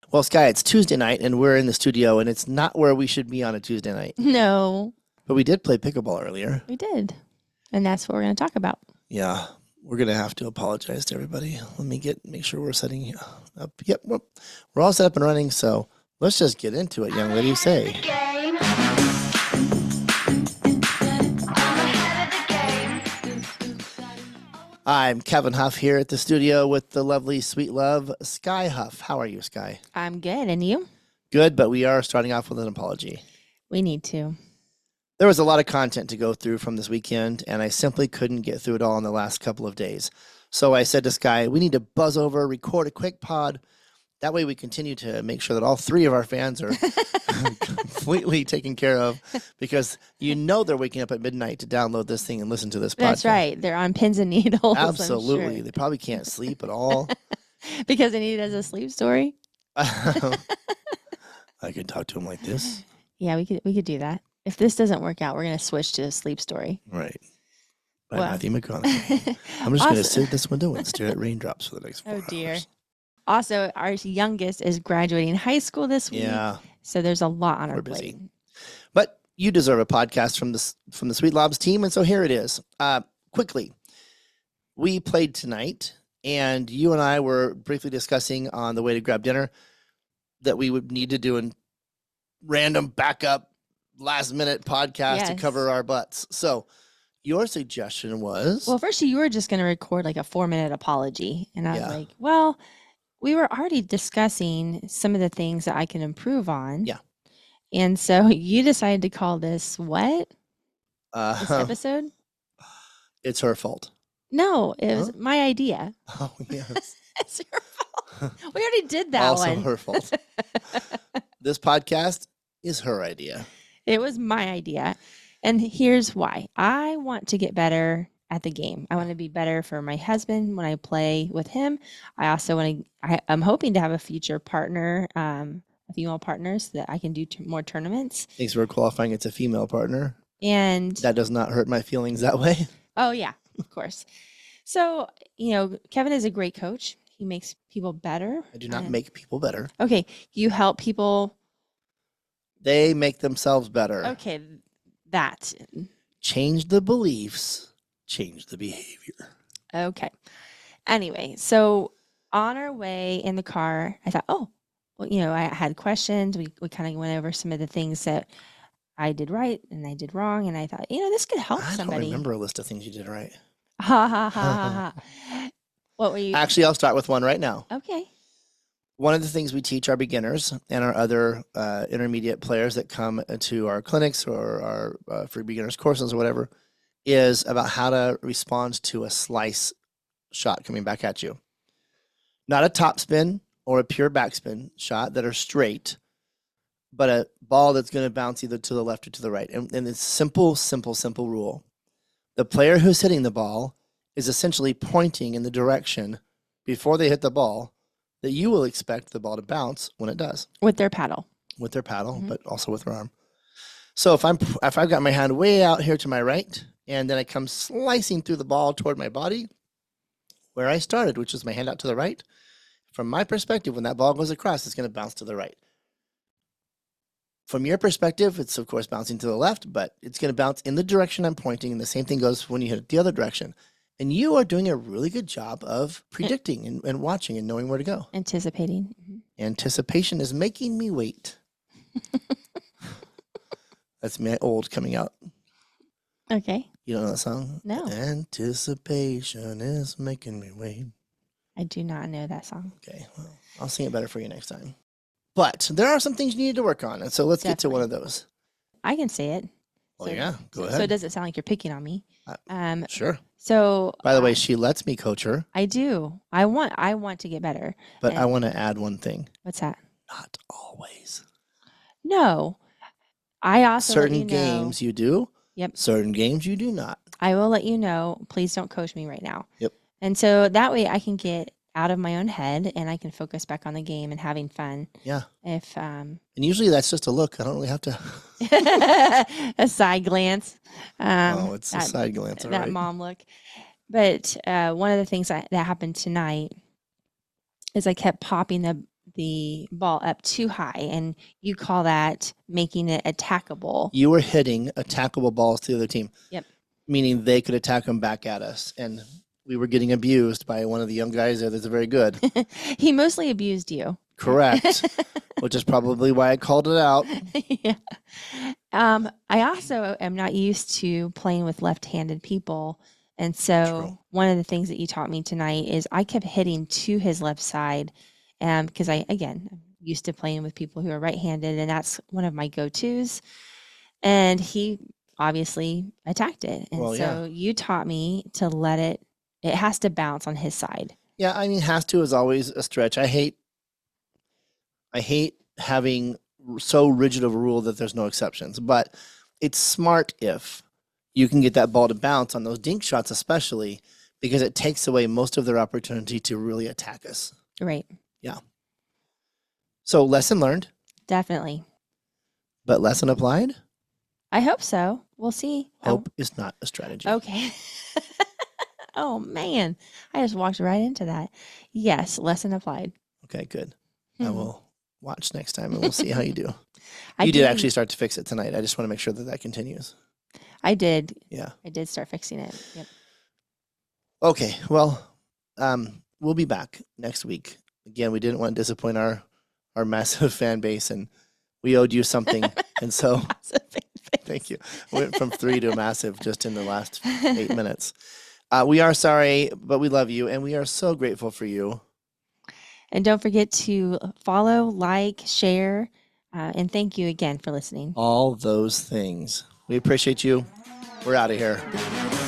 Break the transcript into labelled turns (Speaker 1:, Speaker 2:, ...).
Speaker 1: Well, Sky, it's Tuesday night and we're in the studio and it's not where we should be on a Tuesday night.
Speaker 2: No,
Speaker 1: But we did play pickleball earlier.
Speaker 2: we did. And that's what we're going to talk about.
Speaker 1: Yeah, we're going to have to apologize to everybody. Let me make sure we're setting up. Yep, we're all set up and running, so let's just get into it, young lady. Say. I'm Kevin Huff here at the studio with the lovely, sweet love, Sky Huff. How are you, Sky?
Speaker 2: I'm good. And you?
Speaker 1: Good, but we are starting off with an apology.
Speaker 2: We need to.
Speaker 1: There was a lot of content to go through from this weekend, and I simply couldn't get through it all in the last couple of days. So I said to Sky, we need to buzz over, record a quick pod. That way we continue to make sure that all three of our fans are completely taken care of, because you know they're waking up at midnight to download this thing and listen to this podcast.
Speaker 2: That's right. They're on pins and needles.
Speaker 1: Absolutely.
Speaker 2: I'm sure.
Speaker 1: They probably can't sleep at all.
Speaker 2: Because they need it as a sleep story.
Speaker 1: I could talk to them like this.
Speaker 2: Yeah, we could do that. If this doesn't work out, we're going to switch to a sleep story.
Speaker 1: Right. By
Speaker 2: Well.
Speaker 1: Matthew McConaughey. I'm just going to sit at this window and stare at raindrops for the next 4 hours.
Speaker 2: Oh, dear. Also, our youngest is graduating high school this week.
Speaker 1: Yeah.
Speaker 2: So there's a lot on our
Speaker 1: We're
Speaker 2: plate.
Speaker 1: busy. But you deserve a podcast from the Sweet Lobs team, and so here it is. Quickly, we played tonight, and you and I were briefly discussing on the way to grab dinner that we would need to do a random backup last-minute podcast to
Speaker 2: Yes.
Speaker 1: cover our butts. So your suggestion was...
Speaker 2: Well, first you were just going to record like a 4-minute apology. And I was
Speaker 1: Yeah.
Speaker 2: like, well, we were already discussing some of the things that I can improve on.
Speaker 1: Yeah.
Speaker 2: And so you decided to call this what? This episode?
Speaker 1: It's her fault.
Speaker 2: No, it was
Speaker 1: Huh?
Speaker 2: my idea.
Speaker 1: Oh, yes.
Speaker 2: It's your fault. We already did that
Speaker 1: Also
Speaker 2: one.
Speaker 1: her fault. This podcast is her idea.
Speaker 2: It was my idea. And here's why. I want to get better at the game. I want to be better for my husband when I play with him. I also want to, I'm hoping to have a future partner, a female partner, so that I can do more tournaments.
Speaker 1: Thanks for qualifying. It's a female partner.
Speaker 2: And
Speaker 1: That does not hurt my feelings that way.
Speaker 2: oh, yeah, of course. So, Kevin is a great coach. He makes people better.
Speaker 1: I do not make people better.
Speaker 2: Okay. You help people.
Speaker 1: They make themselves better.
Speaker 2: Okay. That.
Speaker 1: Change the beliefs, change the behavior.
Speaker 2: Okay. Anyway, so on our way in the car, I thought, oh, well, I had questions. We kind of went over some of the things that I did right and I did wrong. And I thought, this could help
Speaker 1: I don't
Speaker 2: somebody.
Speaker 1: remember a list of things you did right.
Speaker 2: Ha ha ha ha ha. What were you?
Speaker 1: Actually, I'll start with one right now.
Speaker 2: Okay.
Speaker 1: One of the things we teach our beginners and our other intermediate players that come to our clinics or our free beginners courses or whatever is about how to respond to a slice shot coming back at you. Not a topspin or a pure backspin shot that are straight, but a ball that's going to bounce either to the left or to the right. And it's simple rule. The player who's hitting the ball is essentially pointing in the direction before they hit the ball that you will expect the ball to bounce when it does.
Speaker 2: With their paddle.
Speaker 1: With their paddle,
Speaker 2: Mhm.
Speaker 1: but also with their arm. So if I've got my hand way out here to my right, and then I come slicing through the ball toward my body, where I started, which is my hand out to the right, from my perspective, when that ball goes across, it's going to bounce to the right. From your perspective, it's of course bouncing to the left, but it's going to bounce in the direction I'm pointing, and the same thing goes when you hit it the other direction. And you are doing a really good job of predicting and watching and knowing where to go.
Speaker 2: Anticipating. Mhm.
Speaker 1: Anticipation is making me wait. That's my old coming out.
Speaker 2: Okay.
Speaker 1: You don't know that song?
Speaker 2: No.
Speaker 1: Anticipation is making me wait.
Speaker 2: I do not know that song.
Speaker 1: Okay, well, I'll sing it better for you next time. But there are some things you need to work on, and so let's get to one of those.
Speaker 2: I can say it.
Speaker 1: Well,
Speaker 2: So-
Speaker 1: yeah, go
Speaker 2: So it
Speaker 1: ahead.
Speaker 2: doesn't sound like you're picking on me.
Speaker 1: Sure.
Speaker 2: So
Speaker 1: By the way, she lets me coach her,
Speaker 2: I do. I want to get better.
Speaker 1: but I
Speaker 2: and-
Speaker 1: want to add one thing.
Speaker 2: What's that?
Speaker 1: Not always.
Speaker 2: No. I also let
Speaker 1: Certain
Speaker 2: you know-
Speaker 1: games you do.
Speaker 2: Yep.
Speaker 1: Certain games you do not.
Speaker 2: I will let you know. Please don't coach me right now.
Speaker 1: Yep.
Speaker 2: And so that way I can get out of my own head and I can focus back on the game and having fun.
Speaker 1: Yeah.
Speaker 2: If
Speaker 1: And usually that's just a look. I don't really have to.
Speaker 2: a side glance.
Speaker 1: Oh, it's a
Speaker 2: that-
Speaker 1: side glance. All
Speaker 2: that
Speaker 1: right.
Speaker 2: mom look. But one of the things that happened tonight is I kept popping the ball up too high, and you call that making it attackable.
Speaker 1: You were hitting attackable balls to the other team.
Speaker 2: Yep.
Speaker 1: Meaning they could attack them back at us. And we were getting abused by one of the young guys there that's very good.
Speaker 2: He mostly abused you.
Speaker 1: Correct. Which is probably why I called it out.
Speaker 2: Yeah. I also am not used to playing with left-handed people. And so
Speaker 1: True.
Speaker 2: one of the things that you taught me tonight is I kept hitting to his left side because I'm used to playing with people who are right-handed, and that's one of my go-tos. And he obviously attacked it. And
Speaker 1: Well,
Speaker 2: so you taught me to let it has to bounce on his side.
Speaker 1: Yeah, I mean, has to is always a stretch. I hate having so rigid of a rule that there's no exceptions, but it's smart if you can get that ball to bounce on those dink shots, especially because it takes away most of their opportunity to really attack us.
Speaker 2: Right.
Speaker 1: Yeah. So lesson learned,
Speaker 2: Definitely.
Speaker 1: but lesson applied?
Speaker 2: I hope so. We'll see.
Speaker 1: Hope is not a strategy.
Speaker 2: Okay. Oh, man. I just walked right into that. Yes, lesson applied.
Speaker 1: Okay, good. I will watch next time and we'll see how you do.
Speaker 2: I
Speaker 1: You did actually start to fix it tonight. I just want to make sure that that continues.
Speaker 2: I did.
Speaker 1: Yeah.
Speaker 2: I did start fixing it. Yep.
Speaker 1: Okay. Well, we'll be back next week. Again, we didn't want to disappoint our massive fan base, and we owed you something. And so thank you. We went from 3 to a massive just in the last 8 minutes. We are sorry, but we love you, and we are so grateful for you.
Speaker 2: And don't forget to follow, like, share, and thank you again for listening.
Speaker 1: All those things. We appreciate you. We're out of here.